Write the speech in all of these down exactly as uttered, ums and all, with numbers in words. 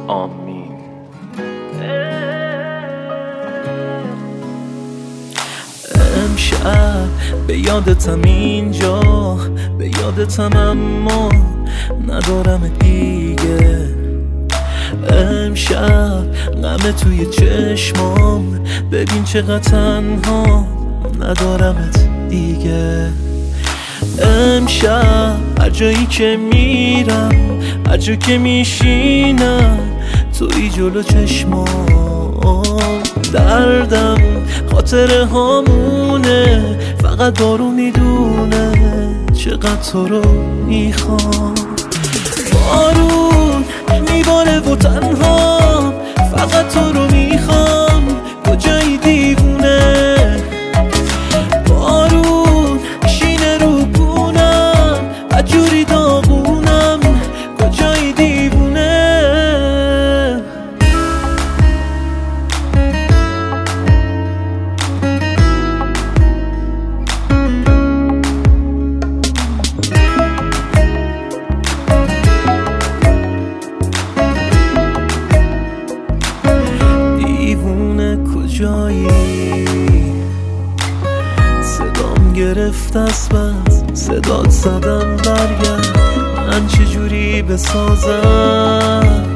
آمین. امشب به یادتم اینجا، به یادتم اما ندارم دیگه. امشب غم توی چشمام، ببین چقدر تنها ندارمت دیگه. امشب هر جایی که میرم، هر جا که میشینم، توی جلو چشمام. دردم خاطره هامونه، فقط بارو میدونه چقدر تو رو میخوام. بارون میباره و تنها فقط تو رو میخوام. کجایی دیوونه؟ بارون شینه رو بونم، عجوری داغونم. کجایی دیوونه؟ کجایی؟ صدام گرفت از بس، صدات زدم برگرد. من چجوری بسازم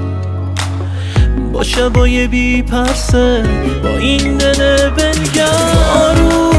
با شبای بی پرسه، با این دل بنگرد؟